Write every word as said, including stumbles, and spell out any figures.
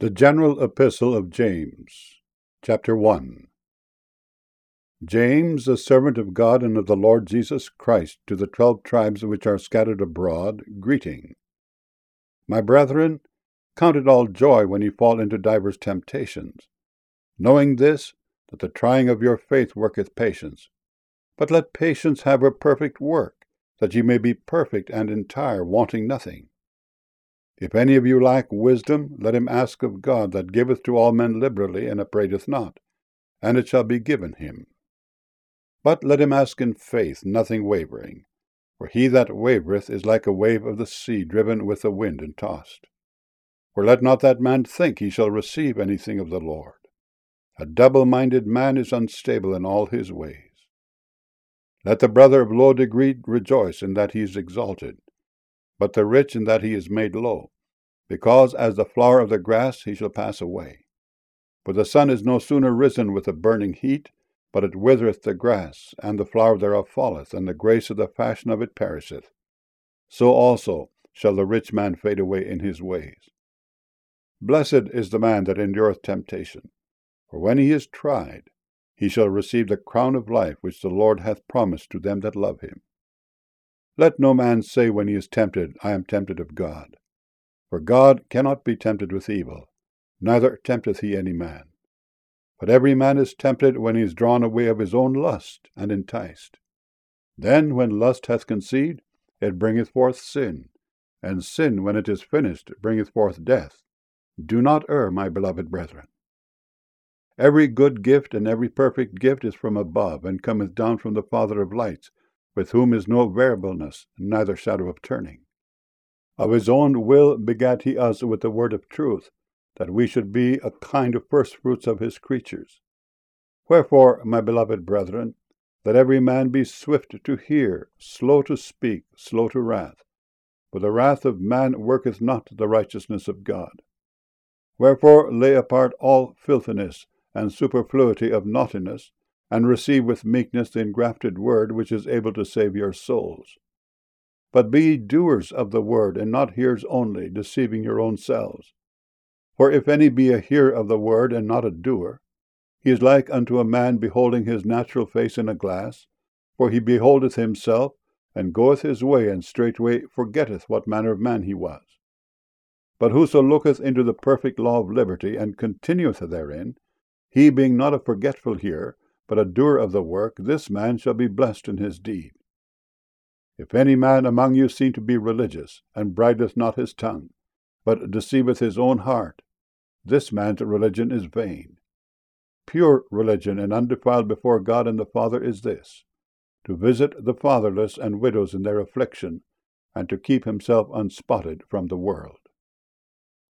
The General Epistle of James, Chapter one. James, a servant of God and of the Lord Jesus Christ, to the twelve tribes which are scattered abroad, greeting. My brethren, count it all joy when ye fall into divers temptations, knowing this, that the trying of your faith worketh patience. But let patience have her perfect work, that ye may be perfect and entire, wanting nothing. If any of you lack wisdom, let him ask of God, that giveth to all men liberally, and upbraideth not, and it shall be given him. But let him ask in faith, nothing wavering. For he that wavereth is like a wave of the sea, driven with the wind and tossed. For let not that man think he shall receive anything of the Lord. A double-minded man is unstable in all his ways. Let the brother of low degree rejoice in that he is exalted, but the rich in that he is made low, because as the flower of the grass he shall pass away. For the sun is no sooner risen with a burning heat, but it withereth the grass, and the flower thereof falleth, and the grace of the fashion of it perisheth. So also shall the rich man fade away in his ways. Blessed is the man that endureth temptation, for when he is tried, he shall receive the crown of life which the Lord hath promised to them that love him. Let no man say when he is tempted, I am tempted of God. For God cannot be tempted with evil, neither tempteth he any man. But every man is tempted when he is drawn away of his own lust, and enticed. Then when lust hath conceived, it bringeth forth sin, and sin, when it is finished, bringeth forth death. Do not err, my beloved brethren. Every good gift and every perfect gift is from above, and cometh down from the Father of lights, with whom is no variableness, neither shadow of turning. Of his own will begat he us with the word of truth, that we should be a kind of firstfruits of his creatures. Wherefore, my beloved brethren, let every man be swift to hear, slow to speak, slow to wrath. For the wrath of man worketh not the righteousness of God. Wherefore lay apart all filthiness and superfluity of naughtiness, and receive with meekness the engrafted word, which is able to save your souls. But be ye doers of the word, and not hearers only, deceiving your own selves. For if any be a hearer of the word, and not a doer, he is like unto a man beholding his natural face in a glass. For he beholdeth himself, and goeth his way, and straightway forgetteth what manner of man he was. But whoso looketh into the perfect law of liberty, and continueth therein, he being not a forgetful hearer, but a doer of the work, this man shall be blessed in his deed. If any man among you seem to be religious, and bridleth not his tongue, but deceiveth his own heart, this man's religion is vain. Pure religion and undefiled before God and the Father is this, to visit the fatherless and widows in their affliction, and to keep himself unspotted from the world.